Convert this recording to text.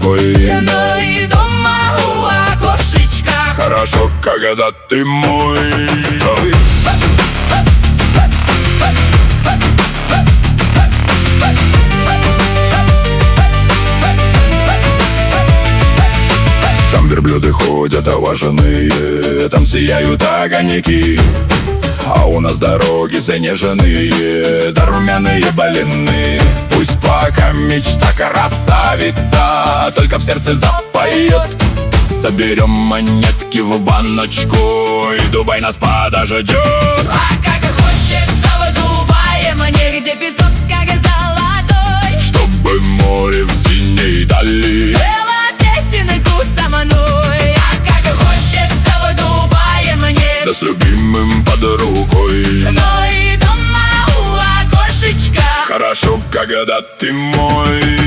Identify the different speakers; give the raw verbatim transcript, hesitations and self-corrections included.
Speaker 1: рукой.
Speaker 2: Но и дома у окошечка
Speaker 1: Хорошо, когда ты мой. Ой. Там верблюды ходят оваженные, там сияют огоньки, а у нас дороги занеженные, да румяные блины. Пусть пока мечта красавица только в сердце запоет. Соберем монетки в баночку, и Дубай нас подождет.
Speaker 2: А как хочется в Дубае мне, где песок как золотой,
Speaker 1: Чтобы море в синей дали
Speaker 2: пела песенку со мной. А как хочется в Дубае мне,
Speaker 1: да с любимым под рукой.
Speaker 2: но и дома у окошечка
Speaker 1: Хорошо, когда ты мой.